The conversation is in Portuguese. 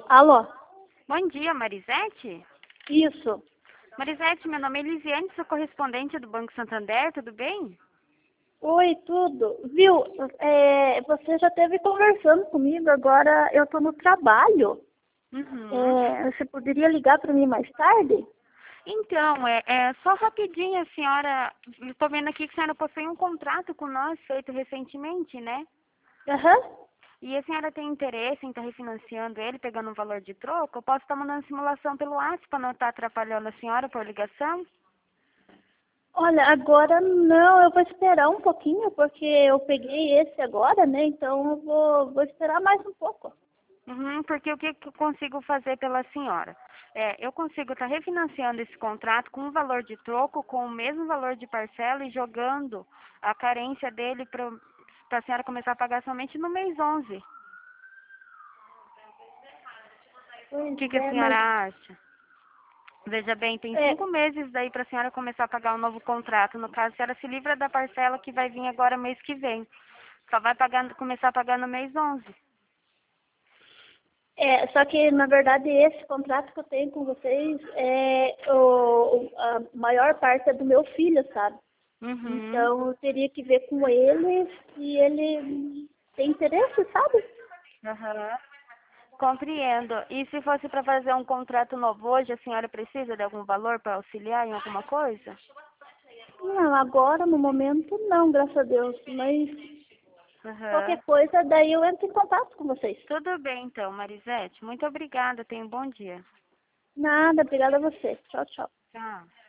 Alô? Bom dia, Marisete. Isso. Marisete, meu nome é Elisiane, sou correspondente do Banco Santander, tudo bem? Oi, tudo. Viu? Você já esteve conversando comigo, agora eu estou no trabalho. Uhum. Você poderia ligar para mim mais tarde? Então, é só rapidinho, a senhora, estou vendo aqui que a senhora possui um contrato com nós, feito recentemente, né? Aham. E a senhora tem interesse em estar refinanciando ele, pegando um valor de troco? Eu posso estar mandando simulação pelo WhatsApp para não estar atrapalhando a senhora por ligação? Olha, agora não, eu vou esperar um pouquinho, porque eu peguei esse agora, né? Então eu vou esperar mais um pouco. Uhum, porque o que que eu consigo fazer pela senhora? Eu consigo estar refinanciando esse contrato com um valor de troco, com o mesmo valor de parcela e jogando a carência dele para a senhora começar a pagar somente no mês 11. O Pois que a é, mas senhora acha? Veja bem, tem é, 5 meses daí para a senhora começar a pagar um novo contrato. No caso, a senhora se livra da parcela que vai vir agora mês que vem. Só vai pagar, começar a pagar no mês 11. só que na verdade esse contrato que eu tenho com vocês a maior parte é do meu filho, sabe? Uhum. Então eu teria que ver com ele se ele tem interesse, sabe? Aham. Compreendo. E se fosse para fazer um contrato novo hoje, a senhora precisa de algum valor para auxiliar em alguma coisa? Não, agora no momento não, graças a Deus. Mas Aham. qualquer coisa, daí eu entro em contato com vocês. Tudo bem então, Marisete. Muito obrigada. Tenha um bom dia. Nada, obrigada a você. Tchau, tchau. Tchau.